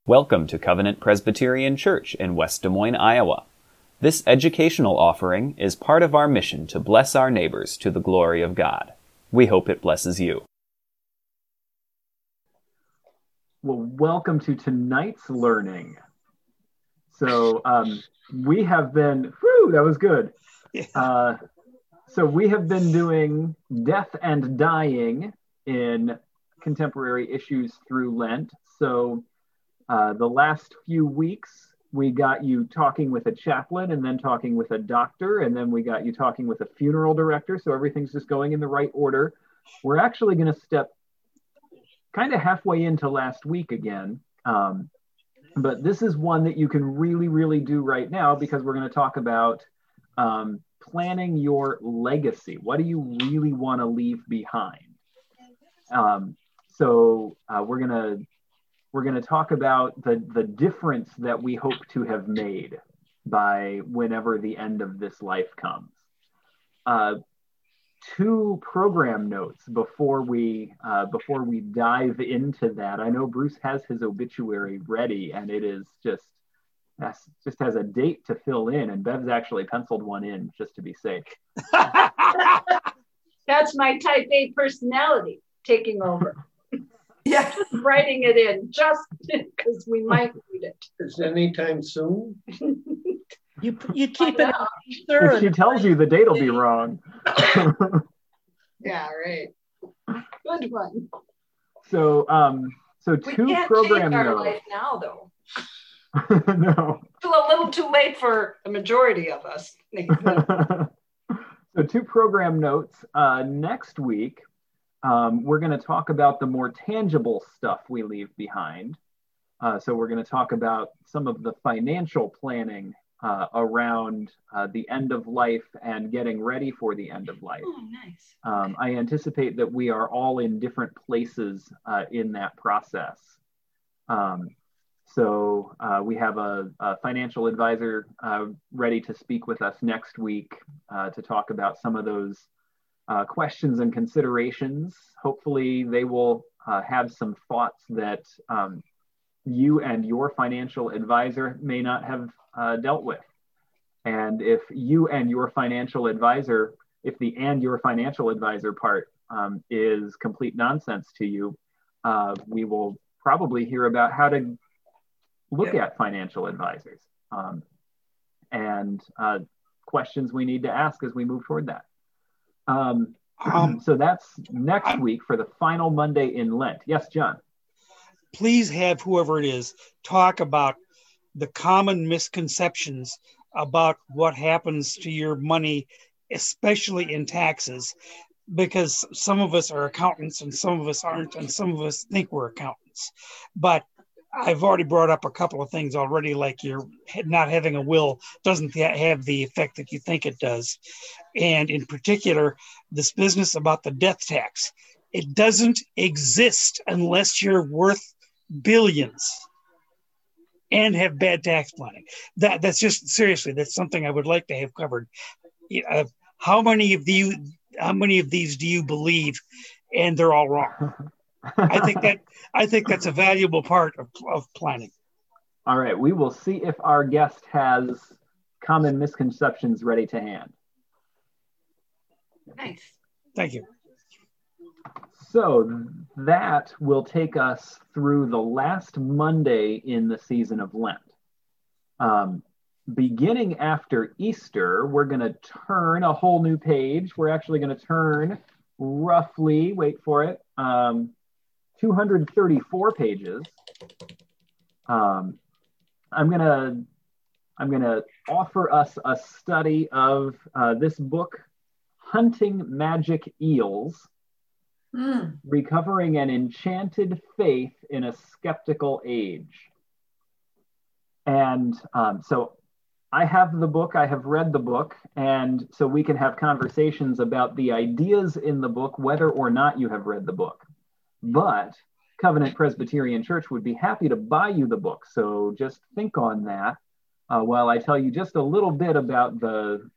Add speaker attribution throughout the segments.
Speaker 1: Welcome to Covenant Presbyterian Church in West Des Moines, Iowa. This educational offering is part of our mission to bless our neighbors to the glory of God. We hope it blesses you.
Speaker 2: Well, welcome to tonight's learning. So we have been, that was good. So we have been doing death and dying in contemporary issues through Lent. So the last few weeks, we got you talking with a chaplain and then talking with a doctor, and then we got you talking with a funeral director. So everything's just going in the right order. We're actually going to step kind of halfway into last week again. But this is one that you can really do right now, because we're going to talk about planning your legacy. What do you really want to leave behind? So we're going to talk about the difference that we hope to have made by whenever the end of this life comes. Two program notes before we dive into that. I know Bruce has his obituary ready, and it is just has a date to fill in, and Bev's actually penciled one in just to be safe.
Speaker 3: That's my type A personality taking over.
Speaker 4: Yeah,
Speaker 3: Just writing it in just because we might read it.
Speaker 5: Is anytime soon?
Speaker 4: you keep it.
Speaker 2: If she tells you the date will be wrong.
Speaker 3: Yeah, right. Good one.
Speaker 2: So
Speaker 3: We
Speaker 2: two
Speaker 3: can't
Speaker 2: program
Speaker 3: change our
Speaker 2: notes.
Speaker 3: life now, though.
Speaker 2: No.
Speaker 3: Still a little too late for the majority of us.
Speaker 2: So two program notes. Next week, we're going to talk about the more tangible stuff we leave behind. So we're going to talk about some of the financial planning around the end of life and getting ready for the end of life.
Speaker 3: Oh, nice.
Speaker 2: I anticipate that we are all in different places in that process. So we have a financial advisor ready to speak with us next week to talk about some of those questions and considerations. Hopefully they will have some thoughts that you and your financial advisor may not have dealt with. And if you and your financial advisor, if the and your financial advisor part is complete nonsense to you, we will probably hear about how to look at financial advisors and questions we need to ask as we move toward that. So that's next week for the final Monday in Lent. Yes, John.
Speaker 6: Please have whoever it is talk about the common misconceptions about what happens to your money, especially in taxes, because some of us are accountants and some of us aren't, and some of us think we're accountants. But I've already brought up a couple of things already, like your not having a will doesn't have the effect that you think it does. And in particular, this business about the death tax, it doesn't exist unless you're worth billions and have bad tax planning. That's just, seriously, that's something I would like to have covered. How many of these do you believe? And they're all wrong. I think that's a valuable part of planning.
Speaker 2: All right, we will see if our guest has common misconceptions ready to hand.
Speaker 3: Nice.
Speaker 6: Thank you.
Speaker 2: So that will take us through the last Monday in the season of Lent. Beginning after Easter, we're going to turn a whole new page. We're actually going to turn roughly, wait for it, 234 pages. I'm gonna offer us a study of this book, Hunting Magic Eels, Recovering an Enchanted Faith in a Skeptical Age. And so I have the book, I have read the book, and so we can have conversations about the ideas in the book, whether or not you have read the book. But Covenant Presbyterian Church would be happy to buy you the book. So just think on that while I tell you just a little bit about the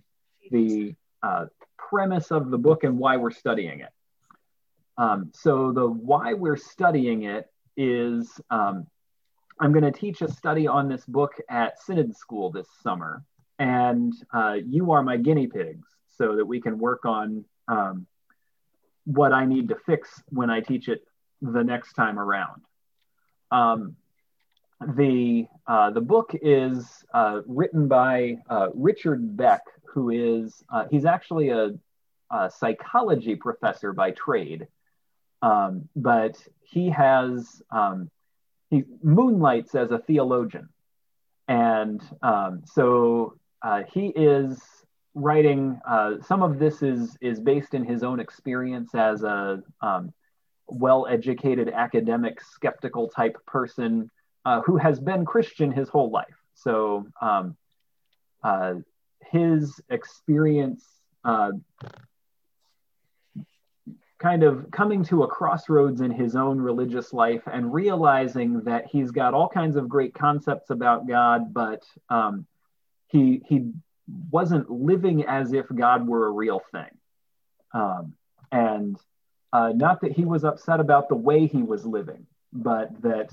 Speaker 2: premise of the book and why we're studying it. So the why we're studying it is I'm going to teach a study on this book at Synod School this summer, and you are my guinea pigs so that we can work on what I need to fix when I teach it the next time around. The book is written by Richard Beck, who is, he's actually a psychology professor by trade, but he moonlights as a theologian. And so he is writing, some of this is based in his own experience as a well-educated academic, skeptical type person who has been Christian his whole life. So his experience kind of coming to a crossroads in his own religious life and realizing that he's got all kinds of great concepts about God, but he wasn't living as if God were a real thing. And not that he was upset about the way he was living, but that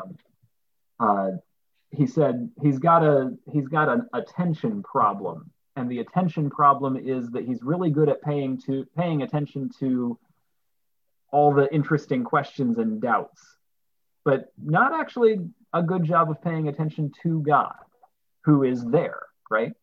Speaker 2: he said he's got an attention problem, and the attention problem is that he's really good at paying attention to all the interesting questions and doubts, but not actually a good job of paying attention to God, who is there, right?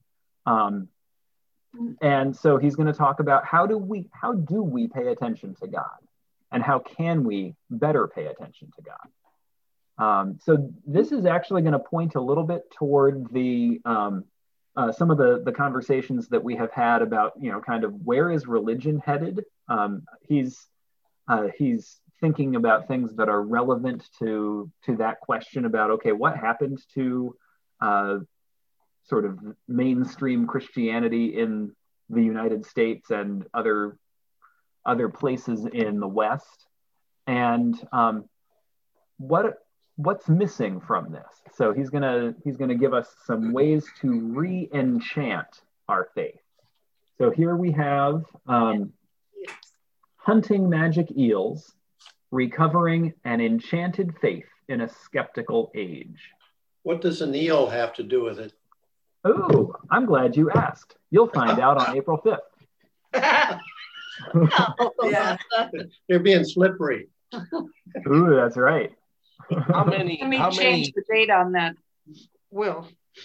Speaker 2: And so he's going to talk about how do we pay attention to God, and how can we better pay attention to God. So this is actually going to point a little bit toward the some of the conversations that we have had about, kind of where is religion headed. He's thinking about things that are relevant to that question about, okay, what happened to sort of mainstream Christianity in the United States and other places in the West, and what's missing from this. So he's gonna give us some ways to re-enchant our faith. So here we have hunting magic eels, recovering an enchanted faith in a skeptical age.
Speaker 5: What does an eel have to do with it?
Speaker 2: Oh, I'm glad you asked. You'll find out on April 5th.
Speaker 4: Yeah.
Speaker 5: They're being slippery.
Speaker 2: Ooh, that's right.
Speaker 3: Let me change the date on that, Will.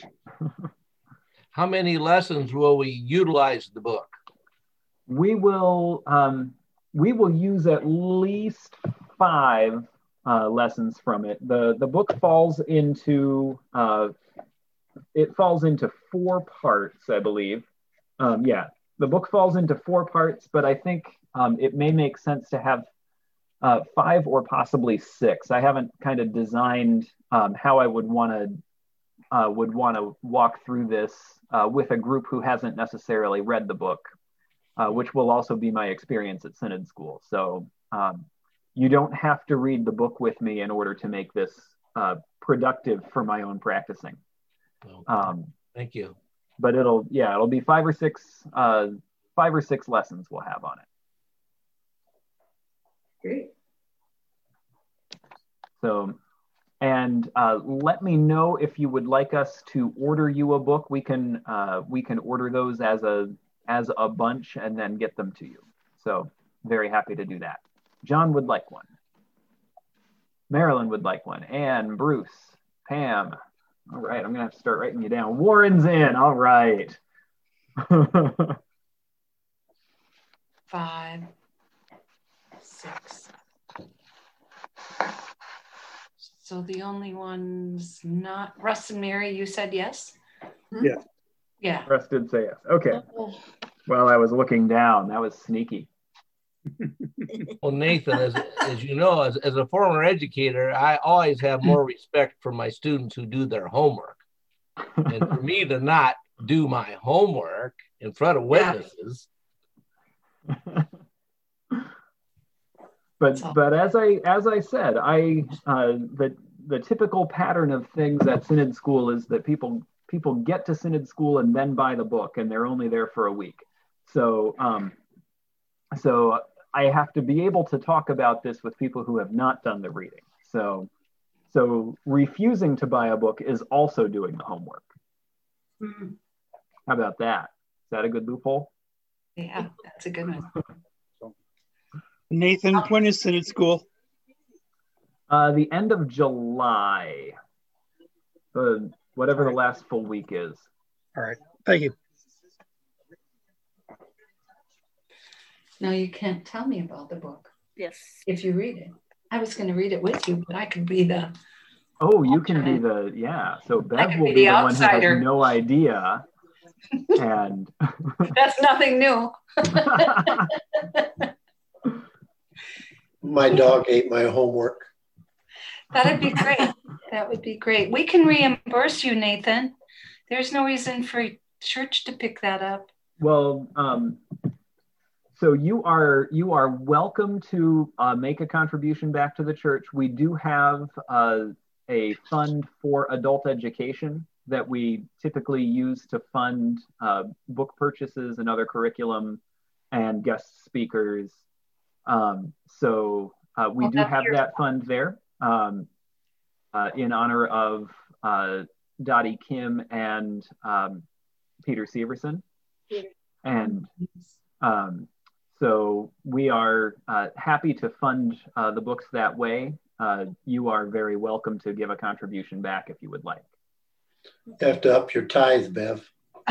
Speaker 7: How many lessons will we utilize the book?
Speaker 2: We will use at least 5 lessons from it. The book falls into 4 parts, I believe. The book falls into 4 parts, but I think it may make sense to have 5 or possibly 6. I haven't kind of designed how I would want to walk through this with a group who hasn't necessarily read the book, which will also be my experience at Synod School. So you don't have to read the book with me in order to make this productive for my own practicing.
Speaker 7: Thank you.
Speaker 2: But it'll be 5 or 6 lessons we'll have on it.
Speaker 4: Great.
Speaker 2: So, and let me know if you would like us to order you a book. We can order those as a bunch and then get them to you. So very happy to do that. John would like one. Marilyn would like one. Anne, Bruce, Pam. All right, I'm gonna have to start writing you down. Warren's in. All right.
Speaker 3: 5, 6. So the only ones not Russ and Mary, you said yes?
Speaker 2: Yeah.
Speaker 3: Yeah.
Speaker 2: Russ did say yes. Okay. Well, I was looking down. That was sneaky.
Speaker 7: Well, Nathan, as you know, as a former educator, I always have more respect for my students who do their homework. And for me to not do my homework in front of witnesses.
Speaker 2: But as I said, the typical pattern of things at Synod School is that people get to Synod School and then buy the book, and they're only there for a week. So I have to be able to talk about this with people who have not done the reading. So So refusing to buy a book is also doing the homework.
Speaker 3: Mm-hmm.
Speaker 2: How about that? Is that a good loophole?
Speaker 3: Yeah, that's a good one.
Speaker 6: Nathan, when is Synod School?
Speaker 2: The end of July. Whatever the last full week is.
Speaker 6: All right. Thank you.
Speaker 3: Now you can't tell me about the book
Speaker 4: Yes.
Speaker 3: if you read it. I was going to read it with you, but I could be the...
Speaker 2: Oh, you can be the, yeah. So Bev
Speaker 3: could
Speaker 2: will
Speaker 3: be
Speaker 2: be
Speaker 3: the
Speaker 2: the one who
Speaker 3: outsider.
Speaker 2: has no idea. And
Speaker 3: That's nothing new.
Speaker 5: My dog ate my homework.
Speaker 3: That'd be great. That would be great. We can reimburse you, Nathan. There's no reason for church to pick that up.
Speaker 2: well, so you are welcome to make a contribution back to the church. We do have a fund for adult education that we typically use to fund book purchases and other curriculum and guest speakers. So we do have that fund there in honor of Dottie Kim and Peter Severson. And so we are happy to fund the books that way. You are very welcome to give a contribution back if you would like.
Speaker 5: You have to up your tithe, Bev.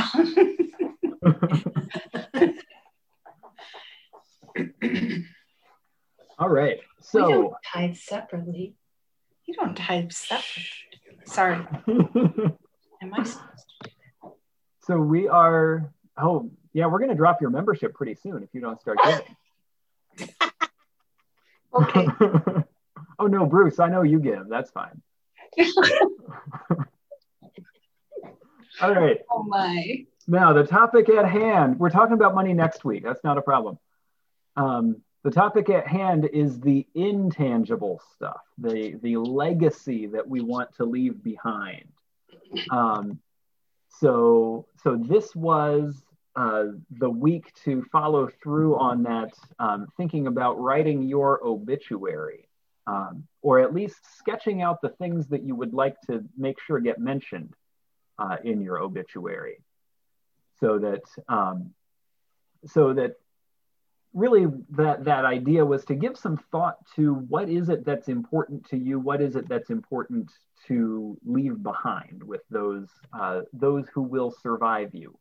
Speaker 2: All right.
Speaker 3: We
Speaker 2: So
Speaker 3: don't tithe separately. You don't tithe separately. Sorry. Am I supposed to?
Speaker 2: so we are, oh yeah, we're gonna drop your membership pretty soon if you don't start giving.
Speaker 3: Okay.
Speaker 2: Oh no, Bruce, I know you give. That's fine. All right.
Speaker 3: Oh my.
Speaker 2: Now the topic at hand. We're talking about money next week. That's not a problem. The topic at hand is the intangible stuff, the legacy that we want to leave behind. So this was the week to follow through on that, thinking about writing your obituary, or at least sketching out the things that you would like to make sure get mentioned in your obituary, so that really that idea was to give some thought to what is it that's important to you, what is it that's important to leave behind with those who will survive you.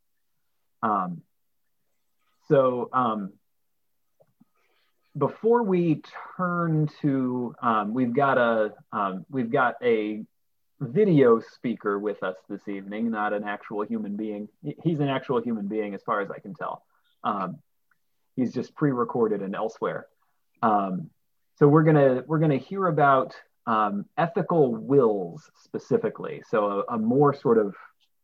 Speaker 2: Before we turn to, we've got a video speaker with us this evening, not an actual human being. He's an actual human being as far as I can tell. He's just pre-recorded and elsewhere. So we're gonna hear about ethical wills specifically. So a more sort of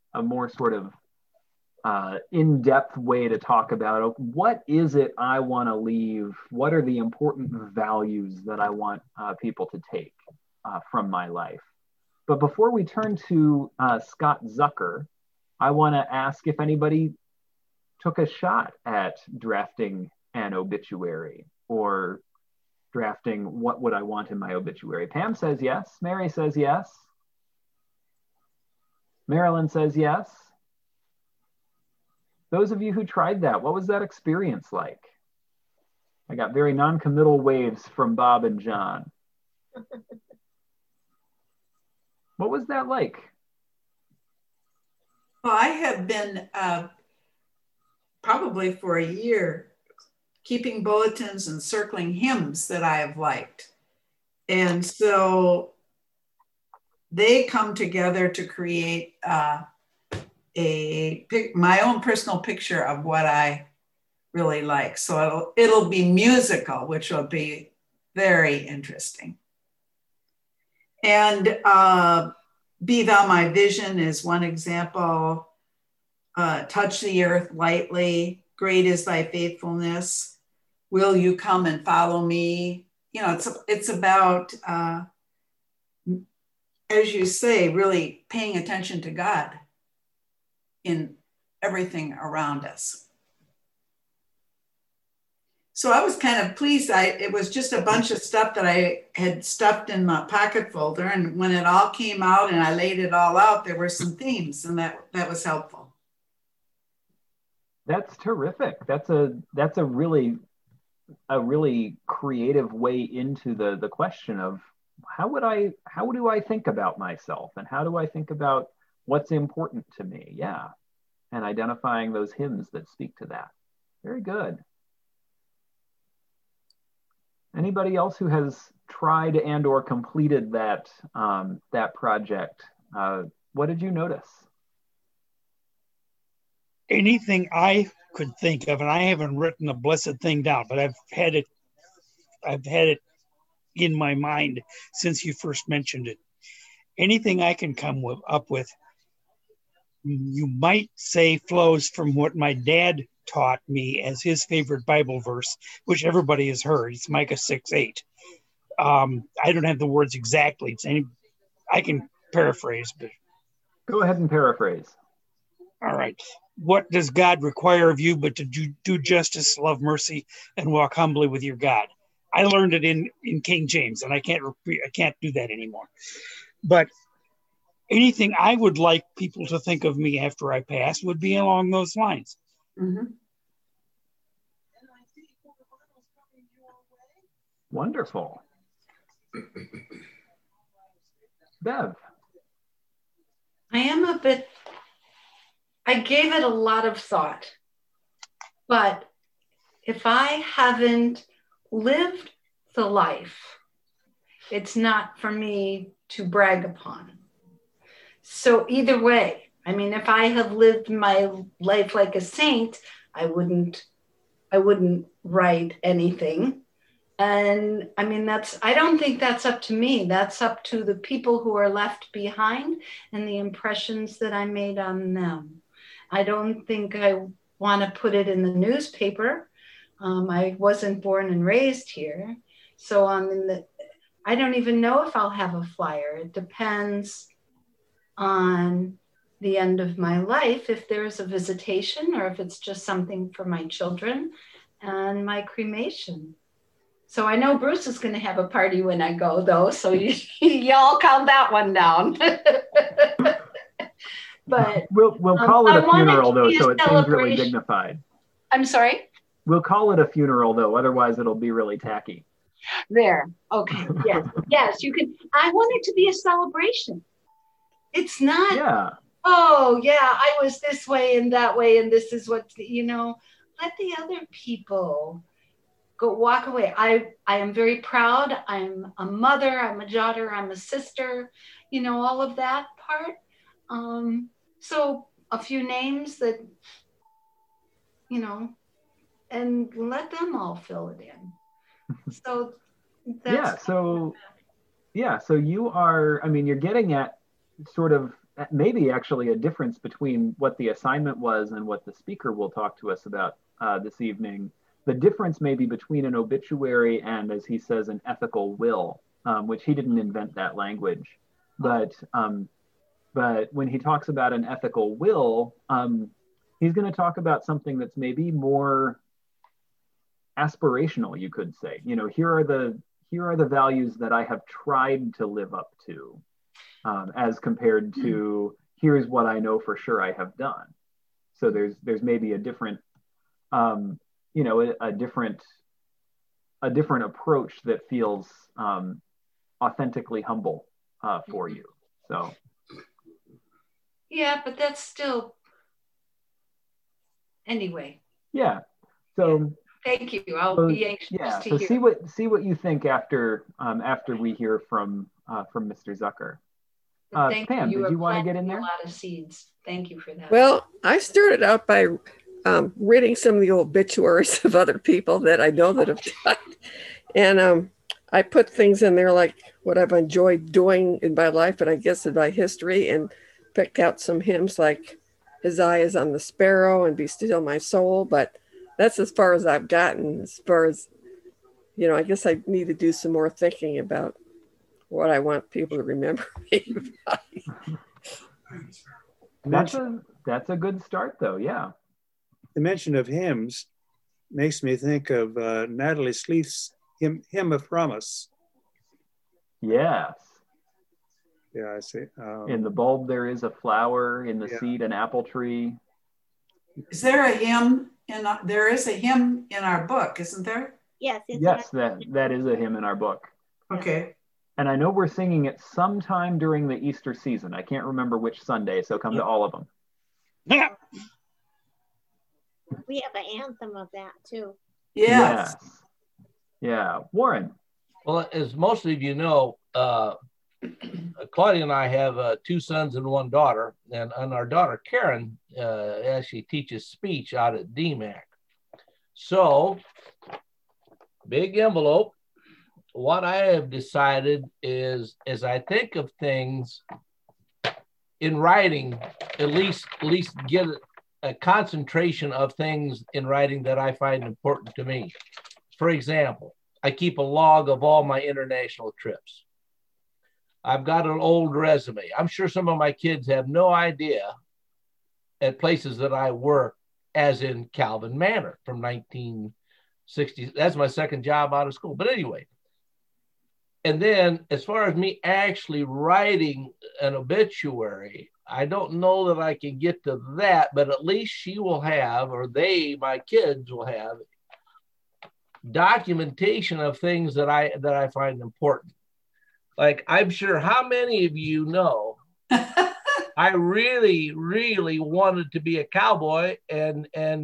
Speaker 2: in-depth way to talk about what is it I want to leave? What are the important values that I want people to take from my life? But before we turn to Scott Zucker, I want to ask if anybody took a shot at drafting an obituary or drafting what would I want in my obituary. Pam says yes. Mary says yes. Marilyn says yes. Those of you who tried that, what was that experience like? I got very non-committal waves from Bob and John. What was that like?
Speaker 4: Well, I have been probably for a year keeping bulletins and circling hymns that I have liked. And so they come together to create my own personal picture of what I really like. So it'll be musical, which will be very interesting. And Be Thou My Vision is one example. Touch the Earth Lightly, Great is Thy Faithfulness. Will You Come and Follow Me? You know, it's about, as you say, really paying attention to God in everything around us. So I was kind of pleased. It was just a bunch of stuff that I had stuffed in my pocket folder. And when it all came out and I laid it all out, there were some themes, and that was helpful.
Speaker 2: That's terrific. That's a really creative way into the question of how do I think about myself, and how do I think about what's important to me? Yeah. And identifying those hymns that speak to that. Very good. Anybody else who has tried and or completed that project? What did you notice?
Speaker 6: Anything I could think of, and I haven't written a blessed thing down, but I've had it in my mind since you first mentioned it. Anything I can come up with, you might say flows from what my dad taught me as his favorite Bible verse, which everybody has heard. It's Micah 6:8. I don't have the words exactly. I can paraphrase, but
Speaker 2: go ahead and paraphrase.
Speaker 6: All right. What does God require of you but to do justice, love mercy, and walk humbly with your God? I learned it in King James, and I can't do that anymore. But anything I would like people to think of me after I pass would be along those lines.
Speaker 4: Mm-hmm.
Speaker 2: Wonderful. Bev.
Speaker 3: I gave it a lot of thought, but if I haven't lived the life, it's not for me to brag upon. So either way, I mean, if I have lived my life like a saint, I wouldn't write anything. And I mean, I don't think that's up to me. That's up to the people who are left behind and the impressions that I made on them. I don't think I want to put it in the newspaper. I wasn't born and raised here. So I don't even know if I'll have a flyer. It depends on the end of my life, if there's a visitation or if it's just something for my children and my cremation. So I know Bruce is going to have a party when I go, though. So y'all count that one down. But
Speaker 2: we'll call it a funeral, though, so it seems really dignified.
Speaker 3: I'm sorry?
Speaker 2: We'll call it a funeral, though. Otherwise, it'll be really tacky.
Speaker 3: There. Okay. Yes. Yes. You can. I want it to be a celebration. It's not.
Speaker 2: Yeah.
Speaker 3: Oh, yeah. I was this way and that way, and this is what Let the other people go walk away. I am very proud. I'm a mother. I'm a daughter. I'm a sister. All of that part. So a few names that, and let them all fill it in. So that's
Speaker 2: So you are, you're getting at sort of maybe actually a difference between what the assignment was and what the speaker will talk to us about this evening. The difference may be between an obituary and, as he says, an ethical will, which he didn't invent that language. But when he talks about an ethical will, he's going to talk about something that's maybe more aspirational, you could say. Here are the values that I have tried to live up to, as compared to here's what I know for sure I have done. So there's maybe a different a different approach that feels authentically humble for you. So
Speaker 3: yeah, but that's still anyway.
Speaker 2: Yeah. So
Speaker 3: thank you. I'll be anxious to hear.
Speaker 2: So see what you think after we hear from Mr. Zucker. Pam, did you want to get in there?
Speaker 3: A lot of seeds. Thank you for that.
Speaker 8: Well, I started out by reading some of the obituaries of other people that I know that have died. And I put things in there like what I've enjoyed doing in my life, and I guess in my history, and picked out some hymns like His Eye is on the Sparrow and Be Still My Soul. But that's as far as I've gotten. As far as, I guess I need to do some more thinking about what I want people to remember me by.
Speaker 2: That's a good start, though. Yeah.
Speaker 9: The mention of hymns, makes me think of Natalie Sleeth's Hymn of Promise.
Speaker 2: Yes.
Speaker 9: Yeah, I see.
Speaker 2: In the bulb there is a flower, in the
Speaker 9: Yeah.
Speaker 2: seed an apple tree.
Speaker 4: Is there a hymn there is a hymn in our book, isn't there?
Speaker 10: Yes.
Speaker 2: Yes, that is a hymn in our book.
Speaker 4: Okay.
Speaker 2: And I know we're singing it sometime during the Easter season. I can't remember which Sunday, so come to all of them.
Speaker 10: We have an anthem of that too.
Speaker 4: Yes.
Speaker 2: Yeah. Warren.
Speaker 7: Well, as most of you know, Claudia and I have 2 sons and 1 daughter, and our daughter Karen actually teaches speech out at DMAC. So, big envelope. What I have decided is, as I think of things in writing, at least get a concentration of things in writing that I find important to me. For example, I keep a log of all my international trips. I've got an old resume. I'm sure some of my kids have no idea at places that I work, as in Calvin Manor from 1960. That's my second job out of school. But anyway, and then as far as me actually writing an obituary, I don't know that I can get to that, but at least she will have, or my kids will have, documentation of things that I find important. Like, I'm sure how many of you know, I really, really wanted to be a cowboy, and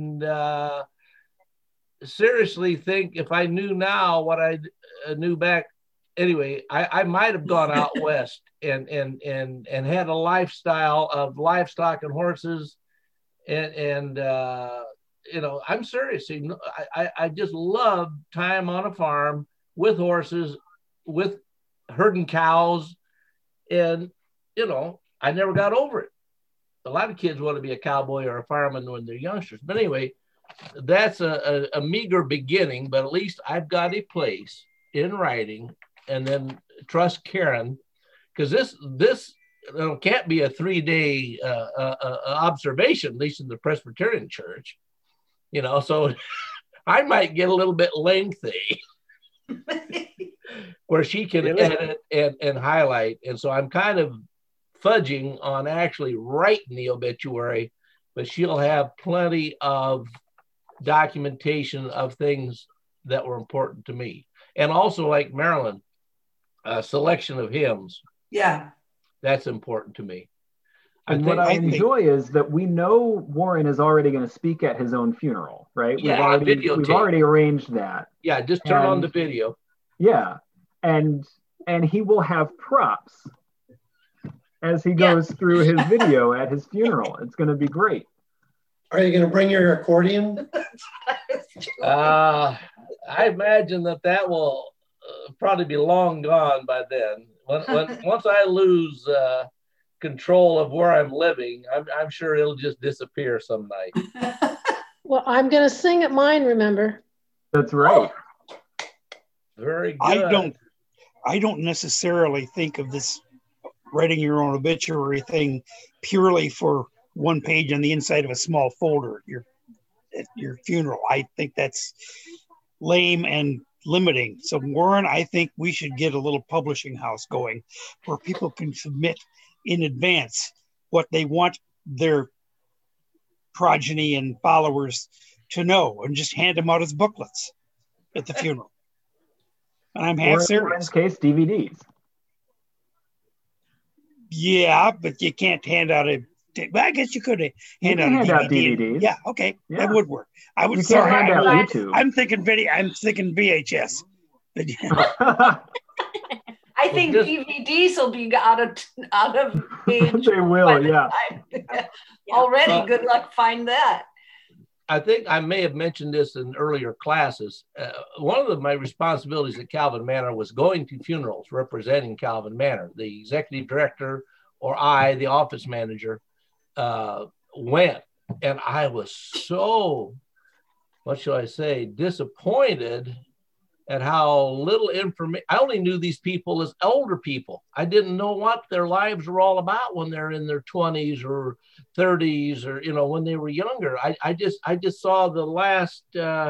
Speaker 7: seriously think if I knew now what I knew back. Anyway, I might have gone out west and had a lifestyle of livestock and horses, and I'm serious. I just love time on a farm with horses, with herding cows, and I never got over it. A lot of kids want to be a cowboy or a fireman when they're youngsters. But anyway, that's a meager beginning, but at least I've got a place in writing. And then trust Karen, because this can't be a 3-day observation, at least in the Presbyterian Church, so I might get a little bit lengthy where she can edit and highlight. And so I'm kind of fudging on actually writing the obituary, but she'll have plenty of documentation of things that were important to me. And also, like Marilyn, a selection of hymns.
Speaker 4: Yeah.
Speaker 7: That's important to me.
Speaker 2: And what I enjoy is that we know Warren is already going to speak at his own funeral, right?
Speaker 7: Yeah,
Speaker 2: we've already arranged that.
Speaker 7: Yeah, just turn on the video.
Speaker 2: Yeah. And he will have props as he goes through his video at his funeral. It's going to be great.
Speaker 5: Are you going to bring your accordion?
Speaker 7: I imagine that will probably be long gone by then. Once I lose control of where I'm living, I'm sure it'll just disappear some night.
Speaker 11: Well, I'm going to sing at mine, remember?
Speaker 2: That's right.
Speaker 7: Very good.
Speaker 6: I don't necessarily think of this writing your own obituary thing purely for one page on the inside of a small folder at your funeral. I think that's lame and limiting. So Warren, I think we should get a little publishing house going where people can submit in advance what they want their progeny and followers to know, and just hand them out as booklets at the funeral. And I'm half serious.
Speaker 2: In case, DVDs.
Speaker 6: Yeah, but you can't hand out I guess you could hand out
Speaker 2: DVDs.
Speaker 6: Yeah, okay, yeah. That would work. I would.
Speaker 2: Sorry, hand out YouTube.
Speaker 6: I'm thinking video. I'm thinking VHS.
Speaker 3: I think DVDs will be out of age.
Speaker 2: They will, yeah.
Speaker 3: Already, good luck find that.
Speaker 7: I think I may have mentioned this in earlier classes. One of my responsibilities at Calvin Manor was going to funerals representing Calvin Manor. The executive director or I, the office manager, went, and I was so, what shall I say, disappointed at how little information. I only knew these people as older people. I didn't know what their lives were all about when they're in their 20s or 30s, or when they were younger. I just saw the last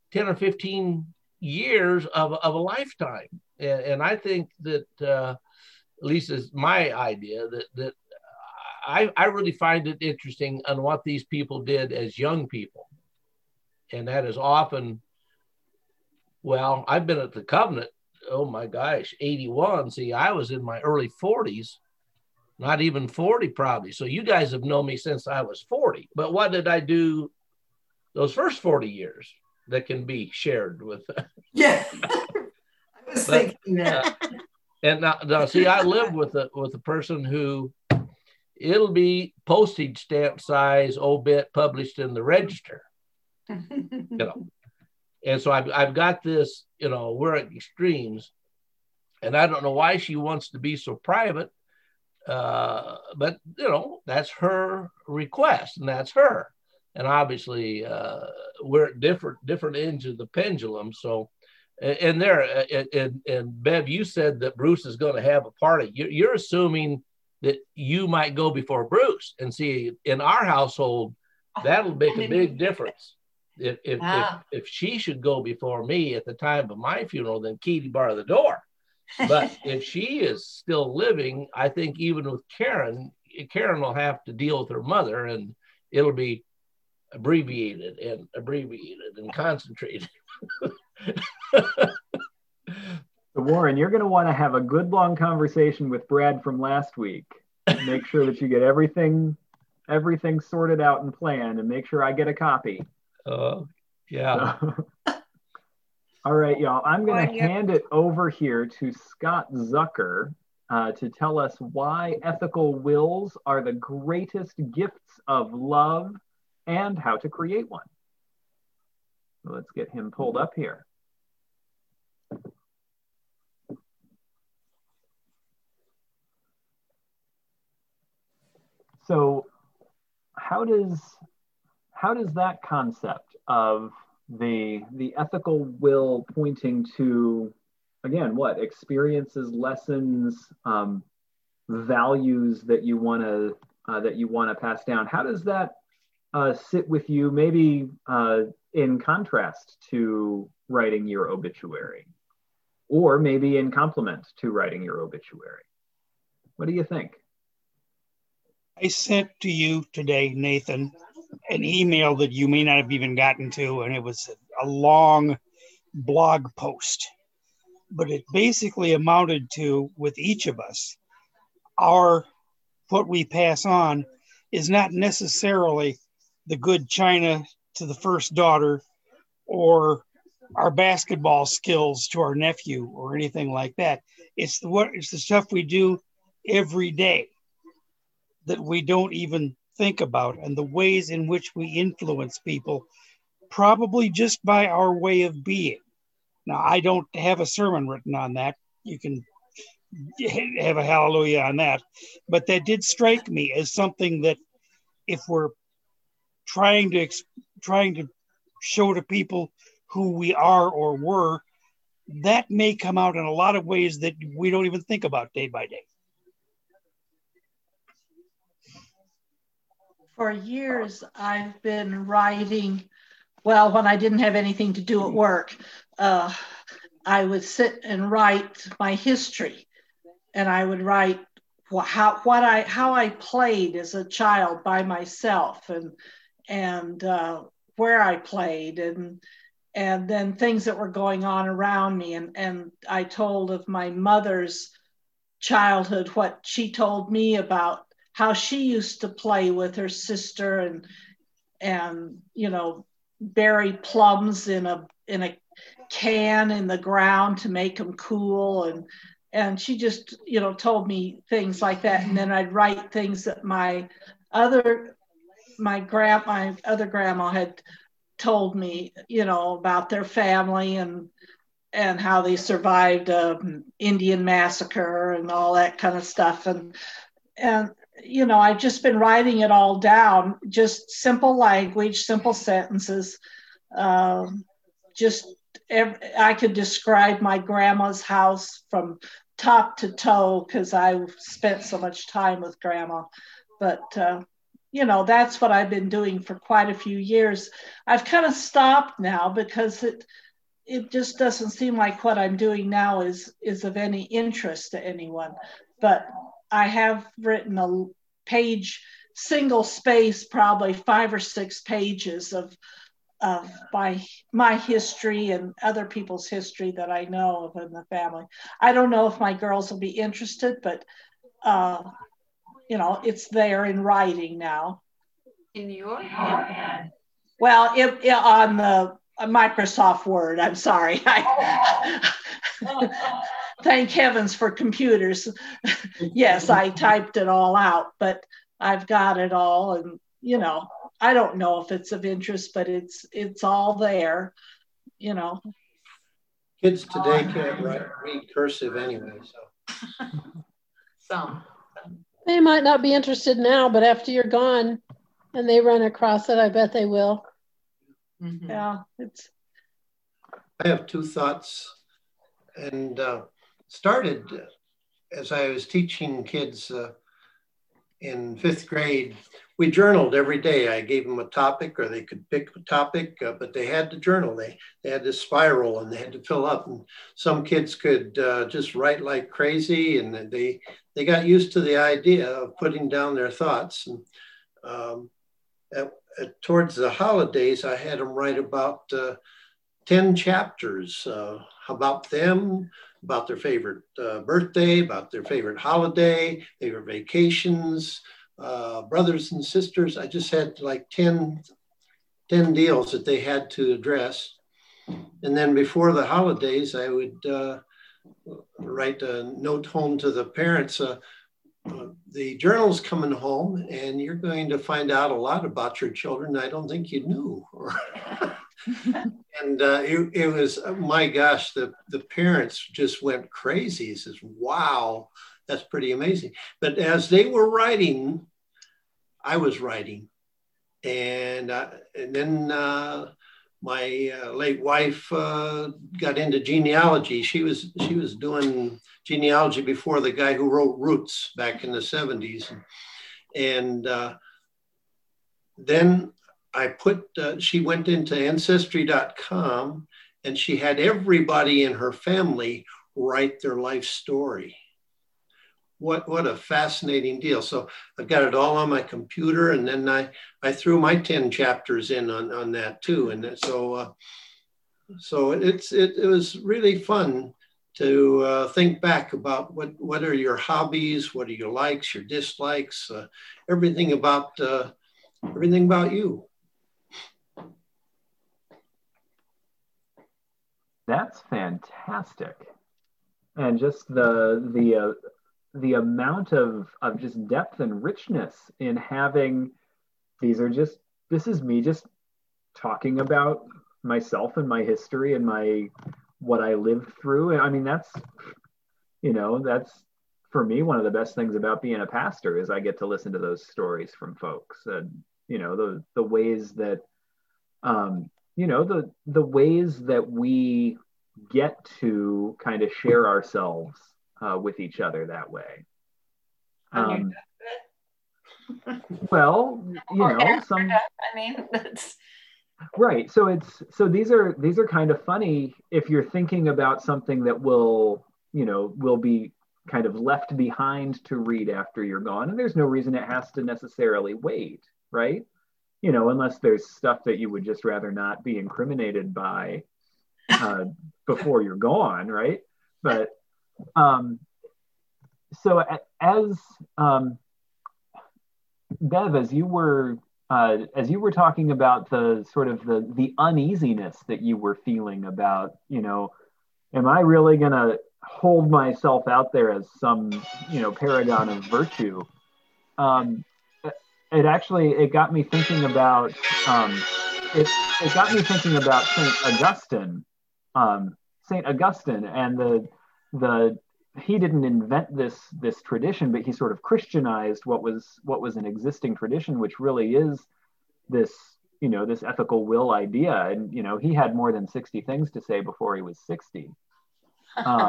Speaker 7: 10 or 15 years of a lifetime. And I think that, at least is my idea, that I really find it interesting on what these people did as young people. And that is often, well, I've been at the Covenant, oh my gosh, 81. See, I was in my early 40s, not even 40 probably. So you guys have known me since I was 40. But what did I do those first 40 years that can be shared with?
Speaker 4: Yeah, I was thinking that.
Speaker 7: And now, see, I live with a person who, it'll be postage stamp size obit published in the Register, you know. And so I've got this, you know, we're at extremes, and I don't know why she wants to be so private, but you know, that's her request, and that's her. And obviously, we're at different ends of the pendulum. So, and Bev, you said that Bruce is going to have a party. You're assuming that you might go before Bruce, and see, in our household, that'll make a big difference. If she should go before me at the time of my funeral, then Katie bar the door. But if she is still living, I think even with Karen will have to deal with her mother, and it'll be abbreviated and concentrated.
Speaker 2: So Warren, you're going to want to have a good long conversation with Brad from last week. Make sure that you get everything sorted out and planned, and make sure I get a copy.
Speaker 7: Yeah.
Speaker 2: All right, y'all. I'm going to hand it over here to Scott Zucker to tell us why ethical wills are the greatest gifts of love and how to create one. So let's get him pulled up here. So how does that concept of the ethical will pointing to, again, what experiences, lessons, values that you want to pass down, how does that sit with you, maybe in contrast to writing your obituary, or maybe in complement to writing your obituary? What do you think?
Speaker 6: I sent to you today, Nathan, an email that you may not have even gotten to, and it was a long blog post. But it basically amounted to, with each of us, what we pass on is not necessarily the good china to the first daughter, or our basketball skills to our nephew, or anything like that. It's the stuff we do every day that we don't even think about, and the ways in which we influence people, probably just by our way of being. Now, I don't have a sermon written on that. You can have a hallelujah on that. But that did strike me as something that, if we're trying to show to people who we are or were, that may come out in a lot of ways that we don't even think about day by day.
Speaker 11: For years, I've been writing, well, when I didn't have anything to do at work, I would sit and write my history, and I would write how I played as a child by myself, and where I played, and then things that were going on around me. And I told of my mother's childhood, what she told me about how she used to play with her sister and you know, bury plums in a can in the ground to make them cool, and she just, you know, told me things like that. And then I'd write things that my other grandma had told me, you know, about their family and how they survived Indian massacre and all that kind of stuff. And you know, I've just been writing it all down, just simple language, simple sentences. I could describe my grandma's house from top to toe because I spent so much time with grandma. But that's what I've been doing for quite a few years. I've kind of stopped now because it just doesn't seem like what I'm doing now is of any interest to anyone. But I have written a page, single space, probably 5 or 6 pages of my history and other people's history that I know of in the family. I don't know if my girls will be interested, but it's there in writing now.
Speaker 3: In your hand?
Speaker 11: Well, on the Microsoft Word. I'm sorry. Thank heavens for computers. Yes, I typed it all out, but I've got it all, and I don't know if it's of interest, but it's all there.
Speaker 5: Kids today can't read cursive anyway, so.
Speaker 3: Some.
Speaker 12: They might not be interested now, but after you're gone and they run across it, I bet they will.
Speaker 11: Mm-hmm. Yeah,
Speaker 5: I have 2 thoughts, and started as I was teaching kids in 5th grade. We journaled every day. I gave them a topic, or they could pick a topic, but they had to journal. They had to spiral, and they had to fill up. And some kids could just write like crazy, and they got used to the idea of putting down their thoughts. And towards the holidays, I had them write about 10 chapters about them, about their favorite birthday, about their favorite holiday, favorite vacations, brothers and sisters. I just had like 10 deals that they had to address. And then before the holidays, I would write a note home to the parents. The journal's coming home, and you're going to find out a lot about your children I don't think you knew. And it was, my gosh, the parents just went crazy. He says, wow, that's pretty amazing. But as they were writing, I was writing. And then my late wife got into genealogy. She was doing genealogy before the guy who wrote Roots back in the 70s. And then I she went into Ancestry.com, and she had everybody in her family write their life story. What a fascinating deal. So I've got it all on my computer, and then I threw my 10 chapters in on that too. And so it was really fun to think back about what are your hobbies, what are your likes, your dislikes, everything about you.
Speaker 2: That's fantastic. And just the amount of just depth and richness in having, this is me just talking about myself and my history and what I lived through. And I mean, that's for me, one of the best things about being a pastor is I get to listen to those stories from folks, and, the ways that, the ways that we get to kind of share ourselves with each other that way. Well, that's right. So these are kind of funny if you're thinking about something that will be kind of left behind to read after you're gone, and there's no reason it has to necessarily wait, right? Unless there's stuff that you would just rather not be incriminated by before you're gone, right? But so as Bev, as you were talking about the sort of the uneasiness that you were feeling about, am I really gonna hold myself out there as some paragon of virtue? It got me thinking about it got me thinking about Saint Augustine, and he didn't invent this tradition, but he sort of Christianized what was an existing tradition, which really is this ethical will idea. And he had more than 60 things to say before he was 60.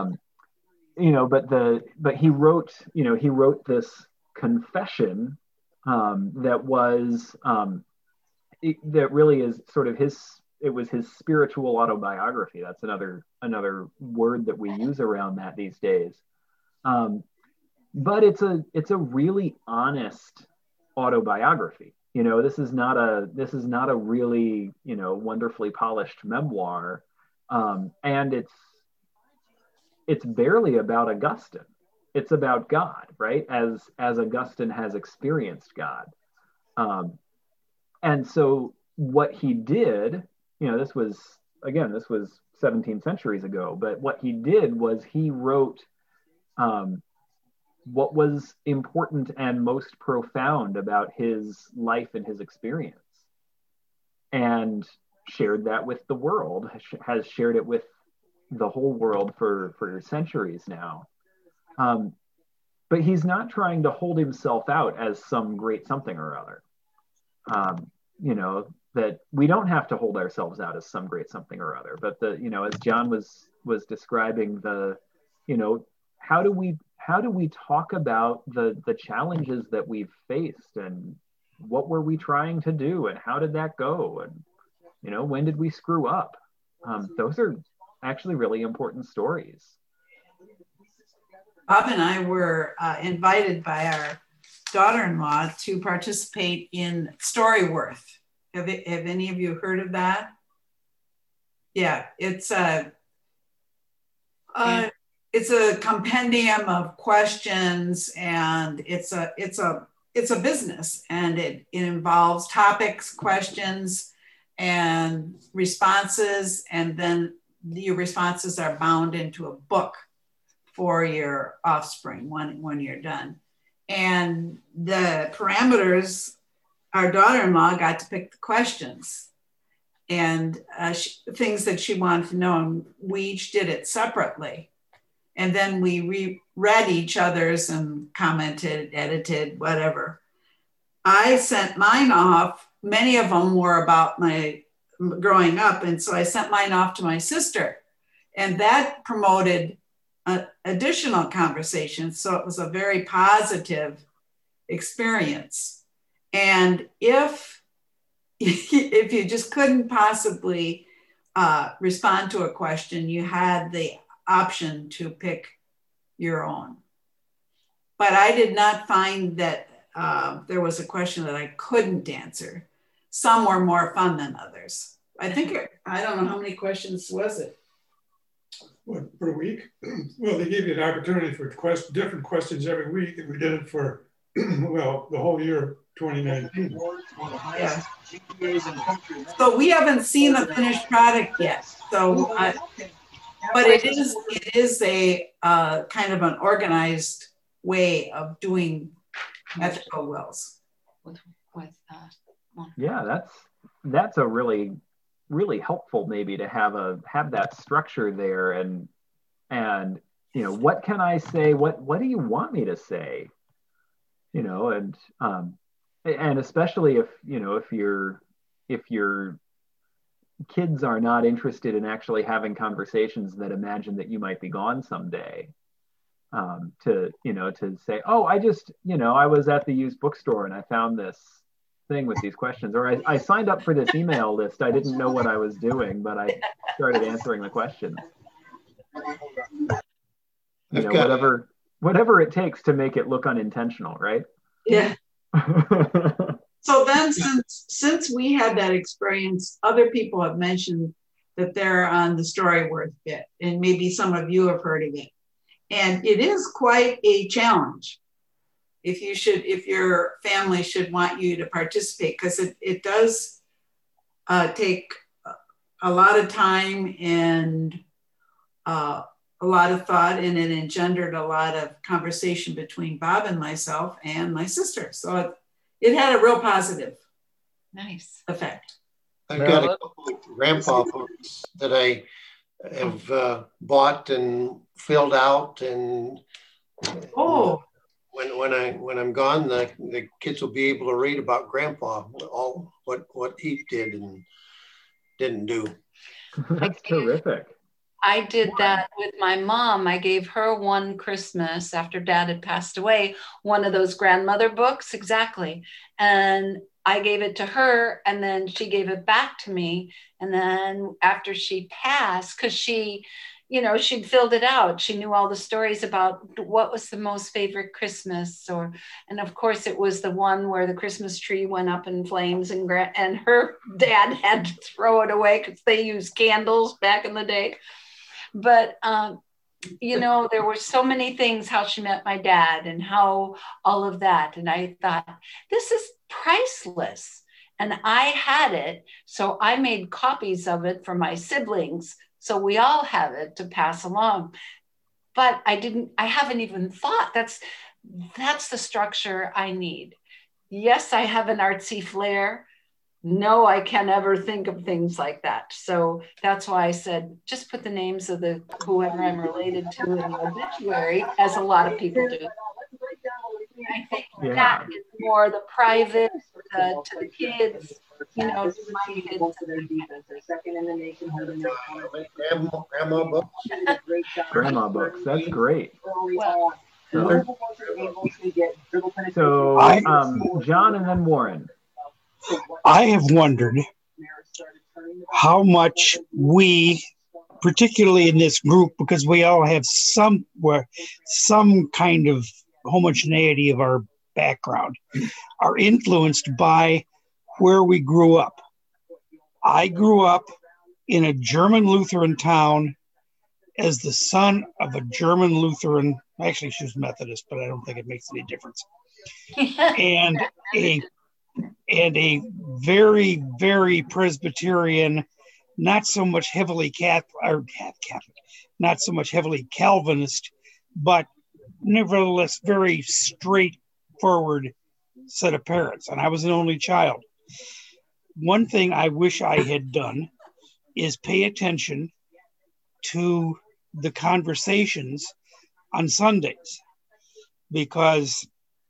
Speaker 2: But he wrote this confession that was that really is sort of it was his spiritual autobiography. That's another word that we use around that these days. But it's a really honest autobiography. This is not a really, wonderfully polished memoir. And it's barely about Augustine. It's about God, right? As Augustine has experienced God. And so what he did, this was 17 centuries ago, but what he did was he wrote what was important and most profound about his life and his experience, and shared that with the world, has shared it with the whole world for centuries now. But he's not trying to hold himself out as some great something or other. That we don't have to hold ourselves out as some great something or other, but as John was describing, how do we talk about the challenges that we've faced, and what were we trying to do, and how did that go, and when did we screw up? Those are actually really important stories.
Speaker 4: Bob and I were invited by our daughter-in-law to participate in Storyworth. Have any of you heard of that? Yeah, it's a compendium of questions, and it's a business, and it involves topics, questions, and responses, and then your responses are bound into a book for your offspring when you're done. And the parameters, our daughter-in-law got to pick the questions and things that she wanted to know, and we each did it separately. And then we read each other's and commented, edited, whatever. I sent mine off. Many of them were about my growing up, and so I sent mine off to my sister, and that promoted additional conversations. So it was a very positive experience. And if you just couldn't possibly respond to a question, you had the option to pick your own. But I did not find that there was a question that I couldn't answer. Some were more fun than others. I don't know how many questions was it?
Speaker 13: What, per week? Well, they gave you an opportunity for different questions every week, and we did it for, the whole year of 2019.
Speaker 4: Yeah. So we haven't seen the finished product yet. So, but it is a kind of an organized way of doing ethical wills.
Speaker 2: Yeah, that's a really helpful maybe to have that structure there, and what can I say, what do you want me to say, and especially if your kids are not interested in actually having conversations that imagine that you might be gone someday, to say, oh, I was at the used bookstore and I found this thing with these questions, or I signed up for this email list. I didn't know what I was doing, but I started answering the questions. Whatever it takes to make it look unintentional, right?
Speaker 4: Yeah. So then, since we had that experience, other people have mentioned that they're on the Storyworth bit, and maybe some of you have heard of it. And it is quite a challenge. If your family should want you to participate, because it does take a lot of time and a lot of thought, and it engendered a lot of conversation between Bob and myself and my sister. So it had a real positive,
Speaker 3: nice
Speaker 4: effect.
Speaker 5: I've got a couple of grandpa books that I have bought and filled out, and when I'm gone, the kids will be able to read about Grandpa, all what he did and didn't do.
Speaker 2: That's terrific.
Speaker 3: I did that with my mom. I gave her one Christmas after Dad had passed away, one of those grandmother books, exactly. And I gave it to her, and then she gave it back to me. And then after she passed, because she, you know, she'd filled it out. She knew all the stories about what was the most favorite Christmas, and of course it was the one where the Christmas tree went up in flames, and her dad had to throw it away because they used candles back in the day. But you know, there were so many things, how she met my dad and how all of that. And I thought, this is priceless. And I had it, so I made copies of it for my siblings. So we all have it to pass along. But I haven't even thought that's the structure I need. Yes, I have an artsy flair. No, I can't ever think of things like that. So that's why I said, just put the names of the whoever I'm related to in the obituary, as a lot of people do. I think that is more the private to the kids, you know, to my kids.
Speaker 5: Grandma books.
Speaker 2: Grandma books. That's great.
Speaker 3: Well,
Speaker 2: so John and then Warren.
Speaker 6: I have wondered how much we, particularly in this group, because we all have some kind of homogeneity of our background, are influenced by where we grew up. I grew up in a German Lutheran town as the son of a German Lutheran. Actually, she was Methodist, but I don't think it makes any difference. And a very, very Presbyterian, not so much heavily Catholic, not so much heavily Calvinist, but nevertheless very straightforward set of parents. And I was an only child. One thing I wish I had done is pay attention to the conversations on Sundays, because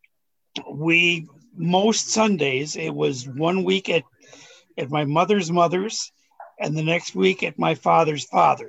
Speaker 6: most Sundays, it was 1 week at my mother's and the next week at my father's.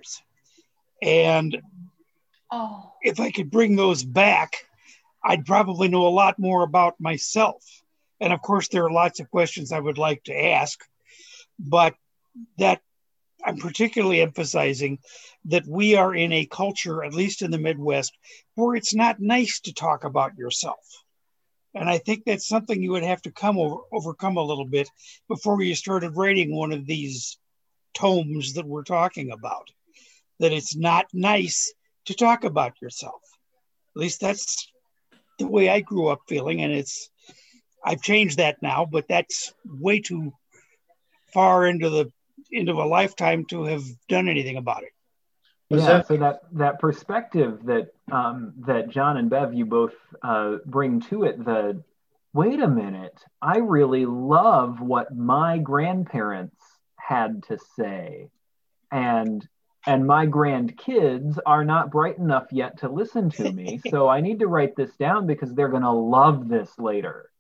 Speaker 6: And if I could bring those back, I'd probably know a lot more about myself. And of course, there are lots of questions I would like to ask, but that I'm particularly emphasizing that we are in a culture, at least in the Midwest, where it's not nice to talk about yourself. And I think that's something you would have to overcome a little bit before you started writing one of these tomes that we're talking about, that it's not nice to talk about yourself. At least that's the way I grew up feeling. And I've changed that now, but that's way too far into a lifetime to have done anything about it.
Speaker 2: Yeah, so that perspective that that John and Bev, you both bring to it, wait a minute, I really love what my grandparents had to say, and my grandkids are not bright enough yet to listen to me, so I need to write this down because they're going to love this later.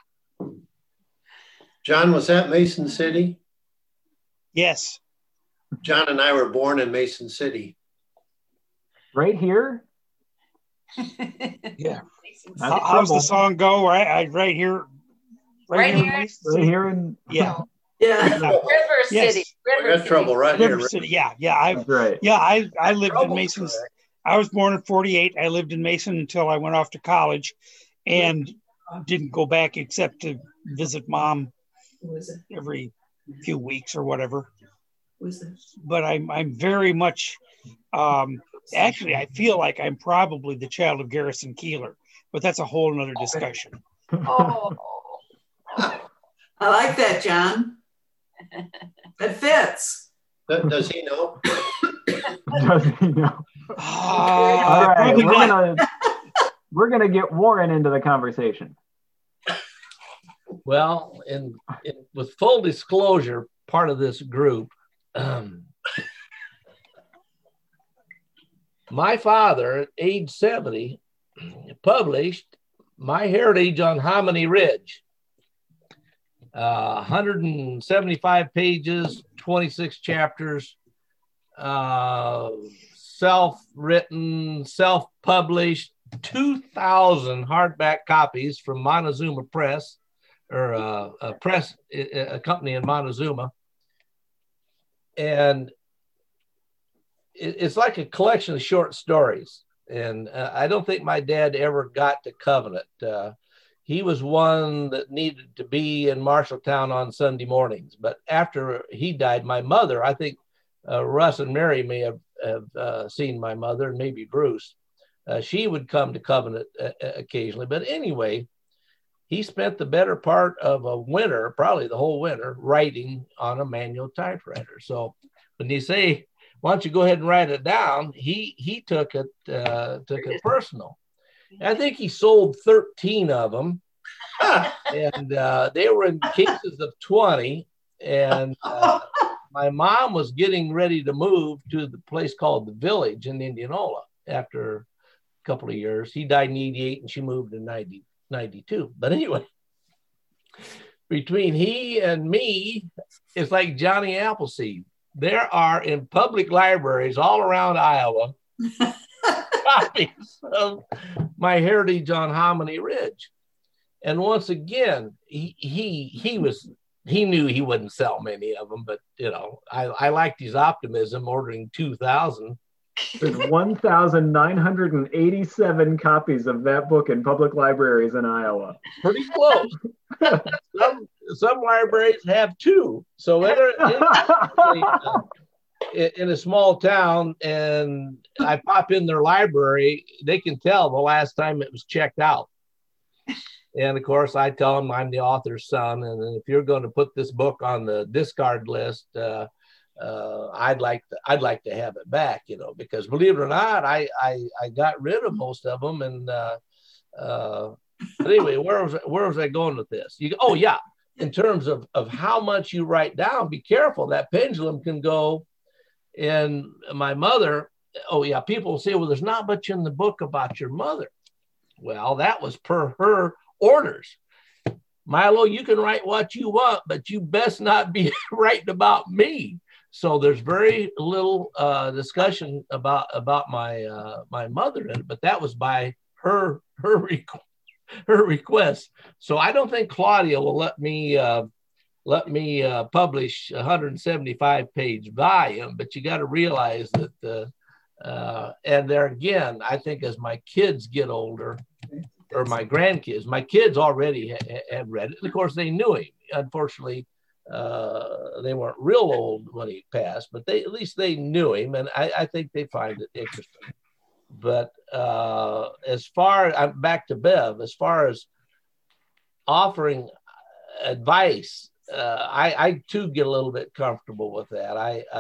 Speaker 5: John, was that Mason City?
Speaker 6: Yes.
Speaker 5: John and I were born in Mason City.
Speaker 2: Right here?
Speaker 6: Yeah. How's the song go? Right here.
Speaker 3: Right here.
Speaker 2: Right here in
Speaker 6: yeah.
Speaker 3: River City.
Speaker 5: River trouble right here.
Speaker 6: River City. Yeah. I lived in Mason. I was born in 48. I lived in Mason until I went off to college, and didn't go back except to visit mom every few weeks or whatever. But I'm very much. Actually, I feel like I'm probably the child of Garrison Keillor, but that's a whole nother discussion.
Speaker 4: I like that, John. It fits.
Speaker 5: Does he know?
Speaker 2: Does he know? All right, we're gonna get Warren into the conversation.
Speaker 7: Well, with full disclosure, part of this group, my father, at age 70, published My Heritage on Hominy Ridge. 175 pages, 26 chapters. self-written, self-published, 2,000 hardback copies from Montezuma Press, or a company in Montezuma. And it's like a collection of short stories. And I don't think my dad ever got to Covenant. He was one that needed to be in Marshalltown on Sunday mornings. But after he died, my mother, I think Russ and Mary may have seen my mother, and maybe Bruce. She would come to Covenant occasionally. But anyway, he spent the better part of a winter, probably the whole winter, writing on a manual typewriter. So when you say, why don't you go ahead and write it down, he took it personal. I think he sold 13 of them, and they were in cases of 20. And my mom was getting ready to move to the place called the Village in Indianola after a couple of years. He died in 88 and she moved in 92. But anyway, between he and me, it's like Johnny Appleseed. There are in public libraries all around Iowa copies of My Heritage on Hominy Ridge. And once again, he knew he wouldn't sell many of them, but you know, I liked his optimism, ordering 2,000.
Speaker 2: There's 1,987 copies of that book in public libraries in Iowa.
Speaker 7: Pretty close. Some libraries have 2. So in a small town, and I pop in their library, they can tell the last time it was checked out. And of course, I tell them I'm the author's son, and if you're going to put this book on the discard list, I'd like to have it back, you know, because believe it or not, I got rid of most of them. And but anyway, where was I going with this? Oh yeah, in terms of how much you write down, be careful. That pendulum can go. And my mother, oh yeah, people will say, well, there's not much in the book about your mother. Well, that was per her orders. Milo, you can write what you want, but you best not be writing about me. So there's very little discussion about my mother in it, but that was by her request. So I don't think Claudia will let me publish a 175-page volume, but you got to realize that and there again, I think as my kids get older, or my grandkids, my kids already have read it. And of course, they knew him. Unfortunately, they weren't real old when he passed, but at least they knew him, and I think they find it interesting. But as far, I'm back to Bev, as far as offering advice, I too get a little bit comfortable with that.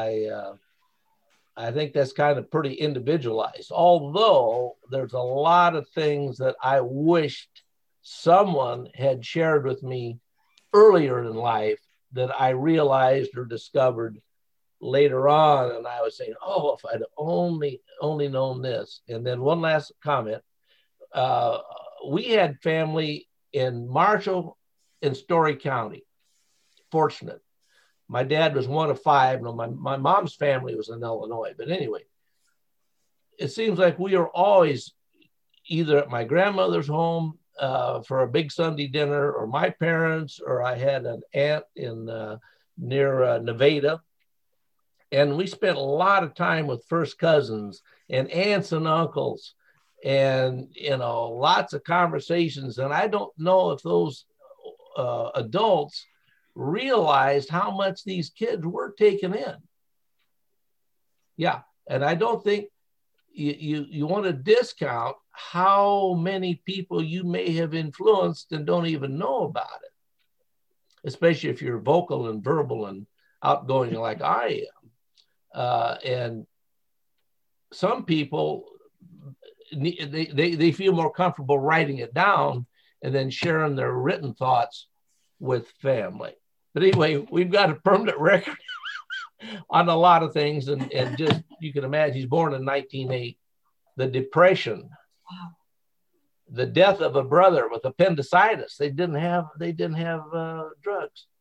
Speaker 7: I think that's kind of pretty individualized, although there's a lot of things that I wished someone had shared with me earlier in life that I realized or discovered later on. And I was saying, oh, if I'd only known this. And then one last comment. We had family in Marshall and Story County. Fortunate. My dad was one of 5. No, my mom's family was in Illinois. But anyway, it seems like we are always either at my grandmother's home for a big Sunday dinner, or my parents, or I had an aunt in near Nevada. And we spent a lot of time with first cousins and aunts and uncles, and, you know, lots of conversations. And I don't know if those adults realized how much these kids were taking in. Yeah. And I don't think you want to discount how many people you may have influenced and don't even know about it, especially if you're vocal and verbal and outgoing like I am. And some people, they feel more comfortable writing it down and then sharing their written thoughts with family. But anyway, we've got a permanent record on a lot of things. And just, you can imagine, he's born in 1908, the Depression, wow. The death of a brother with appendicitis. They didn't have drugs.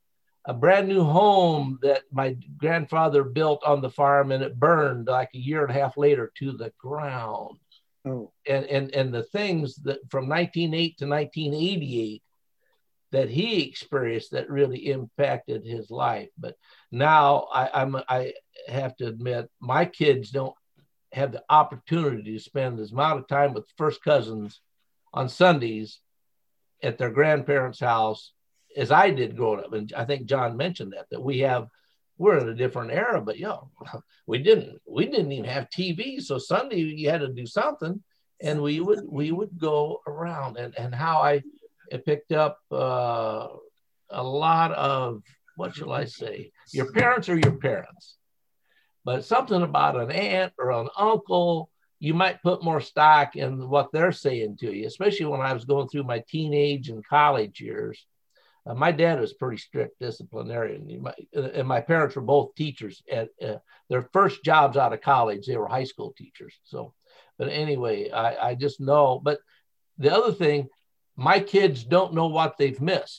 Speaker 7: a brand new home that my grandfather built on the farm, and it burned like a year and a half later to the ground.
Speaker 9: Oh.
Speaker 7: And the things that from 1908 to 1988 that he experienced that really impacted his life. But now I have to admit, my kids don't have the opportunity to spend as amount of time with first cousins on Sundays at their grandparents' house as I did growing up. And I think John mentioned that we're in a different era, but we didn't even have TV. So Sunday you had to do something, and we would go around, and how I picked up a lot of, what shall I say? Your parents are your parents, but something about an aunt or an uncle, you might put more stock in what they're saying to you, especially when I was going through my teenage and college years. My dad was pretty strict disciplinarian, and my parents were both teachers. At their first jobs out of college, they were high school teachers. So, but anyway, I just know. But the other thing, my kids don't know what they've missed.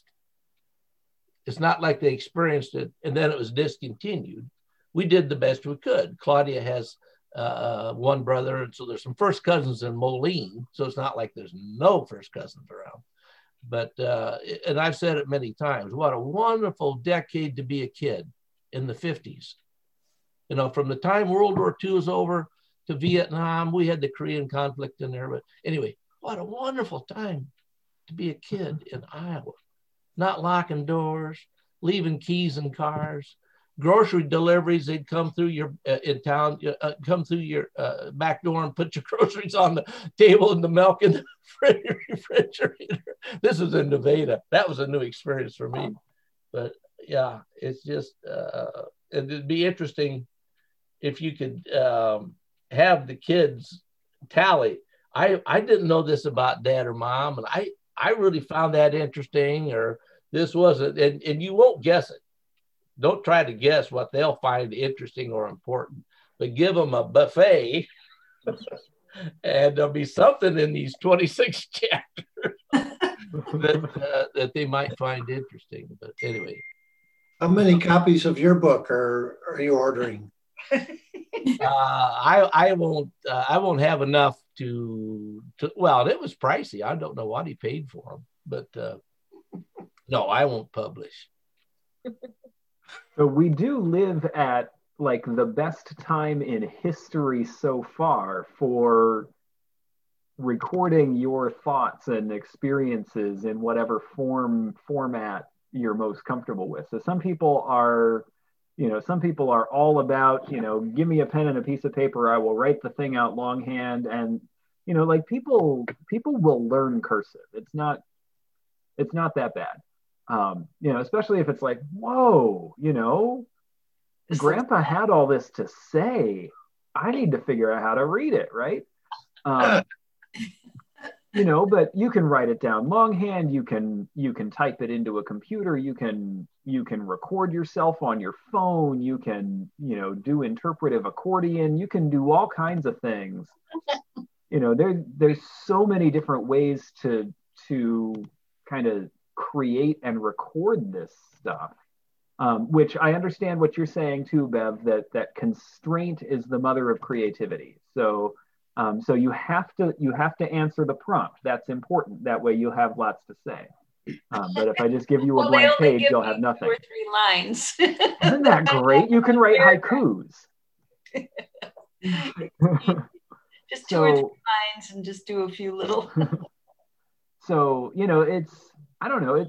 Speaker 7: It's not like they experienced it and then it was discontinued. We did the best we could. Claudia has one brother, and so there's some first cousins in Moline. So it's not like there's no first cousins around. But, and I've said it many times, what a wonderful decade to be a kid in the 50s. You know, from the time World War II was over to Vietnam, we had the Korean conflict in there. But anyway, what a wonderful time to be a kid in Iowa. Not locking doors, leaving keys in cars, grocery deliveries. They'd come through your in town, come through your back door and put your groceries on the table and the milk in the refrigerator. This was in Nevada. That was a new experience for me. But yeah, it's just it'd be interesting if you could have the kids tally. I didn't know this about dad or mom, and I really found that interesting, or this wasn't, and you won't guess it. Don't try to guess what they'll find interesting or important, but give them a buffet and there'll be something in these 26 chapters that they might find interesting. But anyway.
Speaker 5: How many copies of your book are you ordering?
Speaker 7: I won't have enough to well, it was pricey. I don't know what he paid for them, but no, I won't publish.
Speaker 2: So we do live at like the best time in history so far for recording your thoughts and experiences in whatever format you're most comfortable with. So some people are all about, give me a pen and a piece of paper, I will write the thing out longhand. And, like people will learn cursive. It's not that bad. Especially if it's like, whoa, Grandpa had all this to say. I need to figure out how to read it, right? But you can write it down longhand. You can type it into a computer. You can record yourself on your phone. You can, do interpretive accordion. You can do all kinds of things. There's so many different ways to kind of create and record this stuff. Which I understand what you're saying too, Bev, that constraint is the mother of creativity. So you have to answer the prompt. That's important. That way you have lots to say. But if I just give you a blank page, you'll have nothing.
Speaker 3: 2 or 3 lines.
Speaker 2: Isn't that great? You can write haikus.
Speaker 3: Just 2 or 3 lines and just do a few little.
Speaker 2: So, I don't know.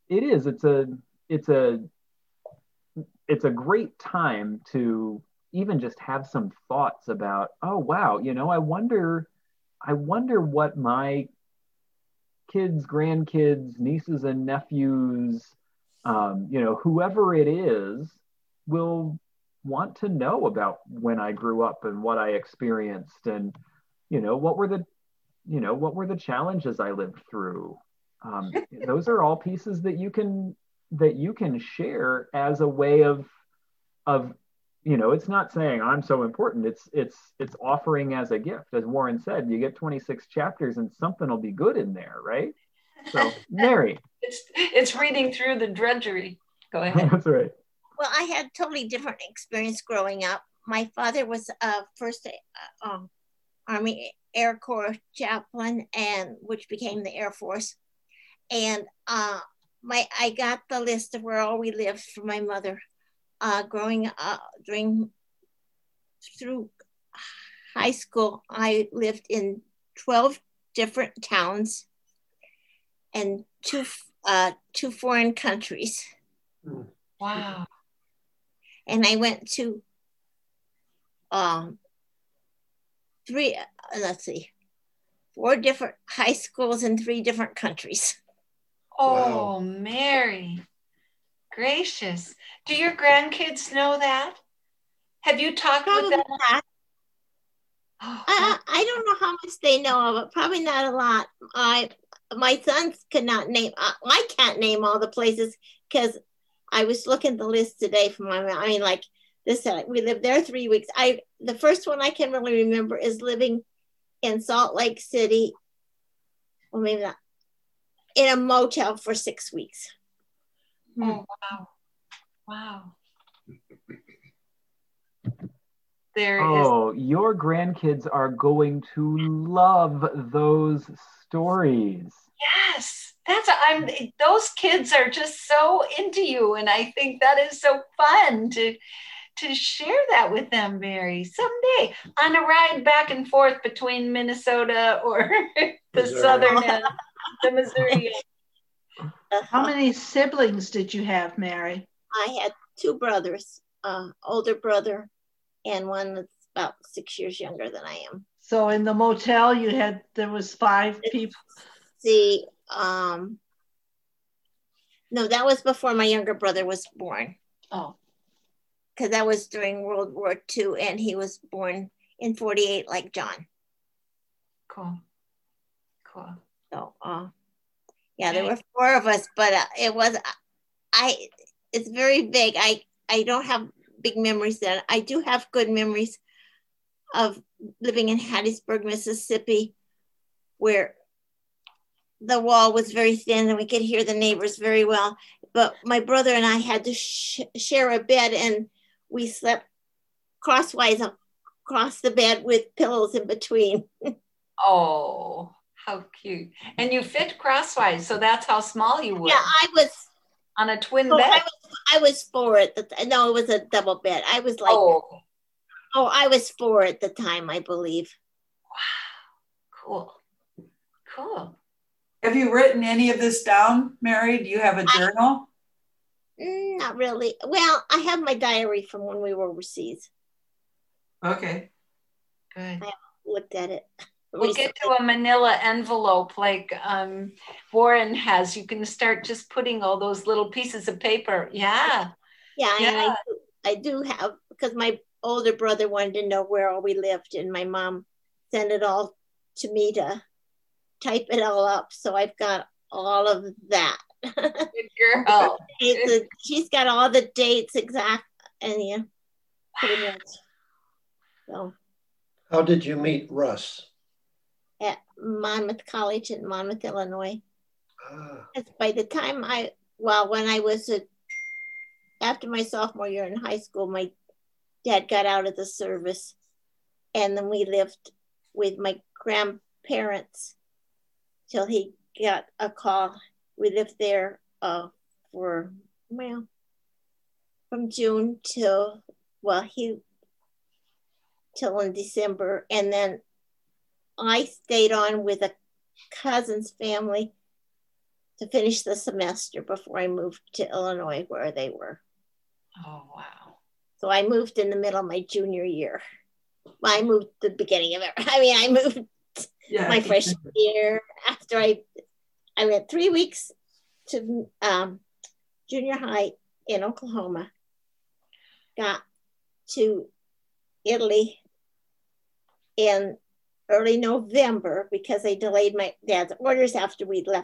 Speaker 2: It's a great time to even just have some thoughts about, oh wow, I wonder what my kids, grandkids, nieces and nephews, whoever it is, will want to know about when I grew up and what I experienced, and what were the challenges I lived through. Those are all pieces that you can share as a way of it's not saying I'm so important. It's offering as a gift. As Warren said, you get 26 chapters and something will be good in there, right? So Mary.
Speaker 3: It's reading through the drudgery.
Speaker 14: Go ahead.
Speaker 2: That's right.
Speaker 10: Well, I had a totally different experience growing up. My father was first Army Air Corps chaplain, and which became the Air Force. And I got the list of where all we lived from my mother. Growing up through high school, I lived in 12 different towns and two foreign countries.
Speaker 14: Wow.
Speaker 10: And I went to 4 different high schools in 3 different countries.
Speaker 14: Oh, wow. Mary, gracious. Do your grandkids know that? Have you talked with them?
Speaker 10: I don't know how much they know of it. Probably not a lot. My sons could not name. I can't name all the places because I was looking at the list today from my. I mean, like this. We lived there 3 weeks. The first one I can really remember is living in Salt Lake City. Well, maybe not. In a motel for 6 weeks.
Speaker 14: Oh, wow. Wow.
Speaker 2: Your grandkids are going to love those stories.
Speaker 14: Yes, those kids are just so into you, and I think that is so fun to share that with them, Mary. Someday on a ride back and forth between Minnesota or the southern end, the Missouri.
Speaker 11: How many siblings did you have, Mary?
Speaker 10: I had 2 brothers, older brother, and one that's about 6 years younger than I am.
Speaker 11: So in the motel, there was 5 people.
Speaker 10: See, no, that was before my younger brother was born.
Speaker 11: Oh.
Speaker 10: Because that was during World War II, and he was born in 48 like John.
Speaker 14: Cool.
Speaker 10: So, yeah, there were 4 of us, but it's very big. I don't have big memories then. I do have good memories of living in Hattiesburg, Mississippi, where the wall was very thin and we could hear the neighbors very well. But my brother and I had to share a bed, and we slept crosswise across the bed with pillows in between.
Speaker 14: Oh, how cute. And you fit crosswise, so that's how small you were.
Speaker 10: Yeah, I was
Speaker 14: on a twin bed.
Speaker 10: I was 4 at the time. No, it was a double bed. I was like, I was 4 at the time, I believe.
Speaker 14: Wow, cool.
Speaker 4: Have you written any of this down, Mary? Do you have a journal?
Speaker 10: Not really. Well, I have my diary from when we were overseas.
Speaker 4: Okay.
Speaker 14: Good.
Speaker 10: I haven't looked at it.
Speaker 14: We'll get to a manila envelope like Warren has. You can start just putting all those little pieces of paper. Yeah.
Speaker 10: And I do have, because my older brother wanted to know where all we lived, and my mom sent it all to me to type it all up. So I've got all of that.
Speaker 14: Good girl.
Speaker 10: She's got all the dates exact, and pretty much. So.
Speaker 5: How did you meet Russ?
Speaker 10: At Monmouth College in Monmouth, Illinois. By the time when I was after my sophomore year in high school, my dad got out of the service, and then we lived with my grandparents till he got a call. We lived there from June till in December, and then I stayed on with a cousin's family to finish the semester before I moved to Illinois, where they were.
Speaker 14: Oh, wow.
Speaker 10: So I moved in the middle of my junior year. Well, I moved the beginning of it. I moved my freshman year after I went 3 weeks to junior high in Oklahoma, got to Italy in early November because they delayed my dad's orders after we left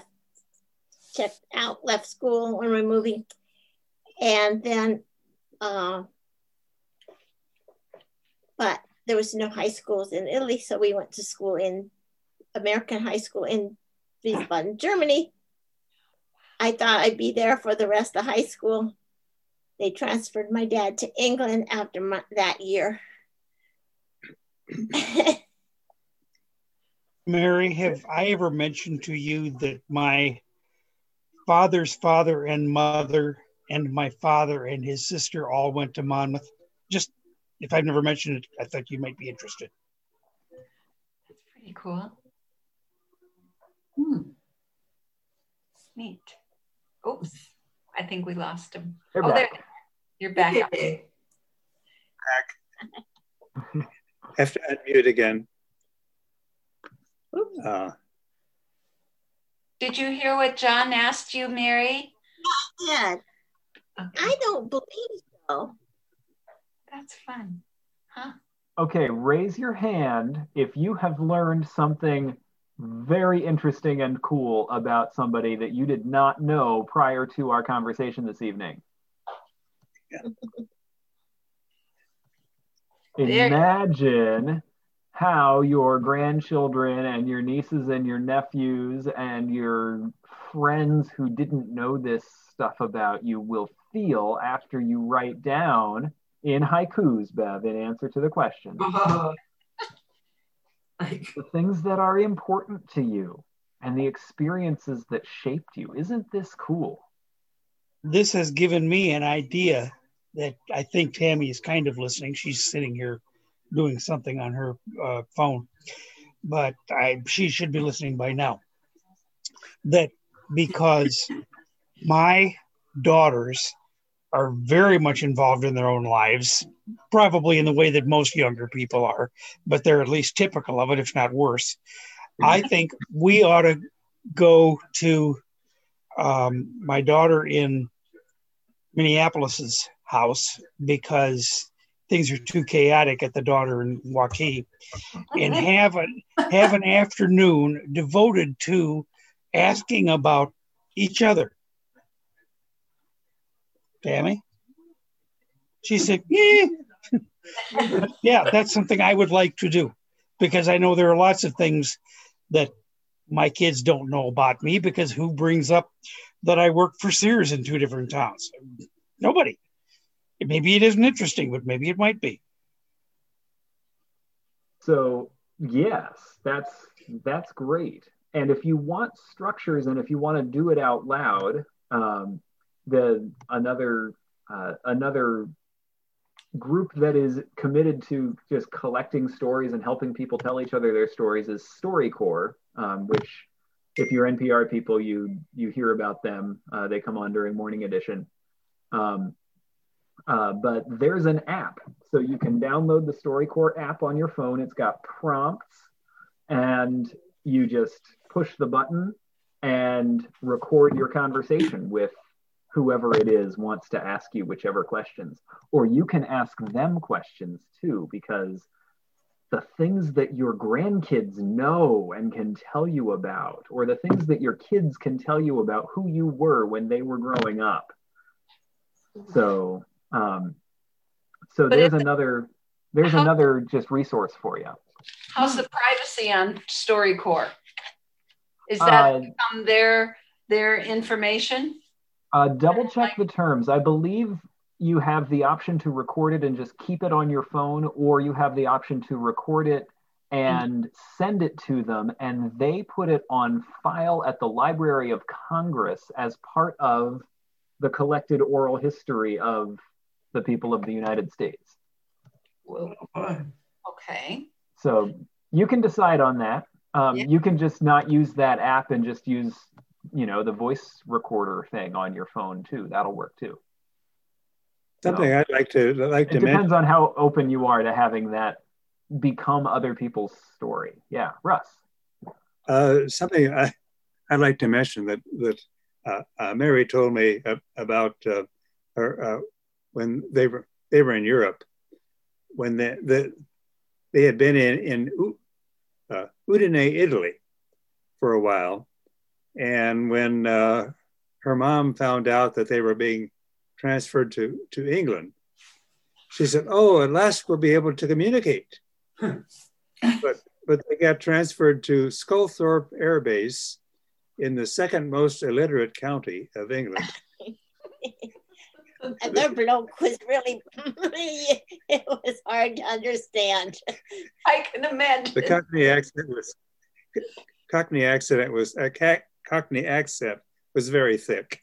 Speaker 10: school when we were moving. And then, but there was no high schools in Italy, so we went to school in American high school in Wiesbaden, Germany. I thought I'd be there for the rest of high school. They transferred my dad to England after that year.
Speaker 6: Mary, have I ever mentioned to you that my father's father and mother and my father and his sister all went to Monmouth? Just if I've never mentioned it, I thought you might be interested.
Speaker 14: That's pretty cool. Neat. Oops, I think we lost him.
Speaker 2: They're
Speaker 14: oh,
Speaker 2: back.
Speaker 14: there. You're back.
Speaker 9: Back. Have to unmute again.
Speaker 14: Did you hear what John asked you, Mary?
Speaker 10: Yeah.
Speaker 14: Okay.
Speaker 10: I don't believe so.
Speaker 14: That's fun. Huh?
Speaker 2: Okay, raise your hand if you have learned something very interesting and cool about somebody that you did not know prior to our conversation this evening. Imagine how your grandchildren and your nieces and your nephews and your friends who didn't know this stuff about you will feel after you write down in haikus, Bev, in answer to the question. The things that are important to you and the experiences that shaped you. Isn't this cool?
Speaker 6: This has given me an idea that I think Tammy is kind of listening. She's sitting here doing something on her phone, but she should be listening by now. That because my daughters are very much involved in their own lives, probably in the way that most younger people are, but they're at least typical of it, if not worse. I think we ought to go to my daughter in Minneapolis's house because things are too chaotic at the daughter in Waukee, and have an afternoon devoted to asking about each other. Tammy? She said, yeah. Yeah, that's something I would like to do because I know there are lots of things that my kids don't know about me because who brings up that I work for Sears in 2 different towns? Nobody. Maybe it isn't interesting, but maybe it might be.
Speaker 2: So yes, that's great. And if you want structures and if you want to do it out loud, another group that is committed to just collecting stories and helping people tell each other their stories is StoryCorps, which if you're NPR people, you hear about them. They come on during Morning Edition. But there's an app, so you can download the StoryCorps app on your phone. It's got prompts, and you just push the button and record your conversation with whoever it is wants to ask you whichever questions. Or you can ask them questions too, because the things that your grandkids know and can tell you about, or the things that your kids can tell you about who you were when they were growing up. So there's another just resource for you.
Speaker 14: How's the privacy on StoryCorps? Is that their information?
Speaker 2: Double check the terms. I believe you have the option to record it and just keep it on your phone, or you have the option to record it and send it to them, and they put it on file at the Library of Congress as part of the collected oral history of the people of the United States.
Speaker 14: Well, okay.
Speaker 2: So you can decide on that. You can just not use that app and just use, the voice recorder thing on your phone too. That'll work too.
Speaker 9: Something I'd like to
Speaker 2: It depends on how open you are to having that become other people's story. Yeah, Russ.
Speaker 9: Something I'd like to mention that Mary told me about her when they were in Europe, when they had been in Udine, Italy, for a while, and when her mom found out that they were being transferred to England, she said, "Oh, at last we'll be able to communicate." But they got transferred to Sculthorpe Air Base in the second most illiterate county of England.
Speaker 10: And their bloke was really, it was hard to understand.
Speaker 14: I can imagine.
Speaker 9: The Cockney accent was very thick.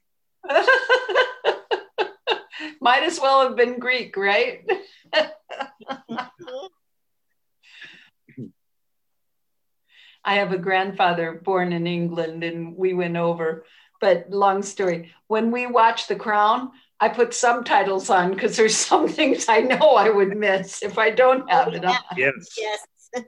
Speaker 14: Might as well have been Greek, right? I have a grandfather born in England and we went over, but long story. When we watch The Crown, I put subtitles on because there's some things I know I would miss if I don't have it on.
Speaker 9: Yes.
Speaker 10: Yes.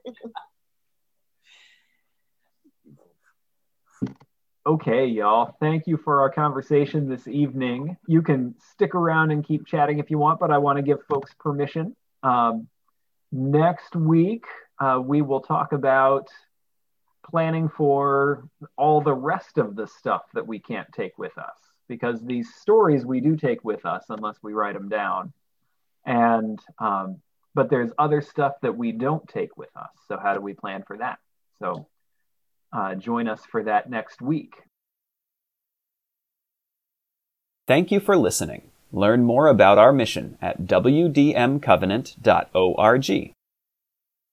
Speaker 2: Okay, y'all. Thank you for our conversation this evening. You can stick around and keep chatting if you want, but I want to give folks permission. Next week, we will talk about planning for all the rest of the stuff that we can't take with us, because these stories we do take with us unless we write them down. And but there's other stuff that we don't take with us. So how do we plan for that? So join us for that next week.
Speaker 1: Thank you for listening. Learn more about our mission at wdmcovenant.org.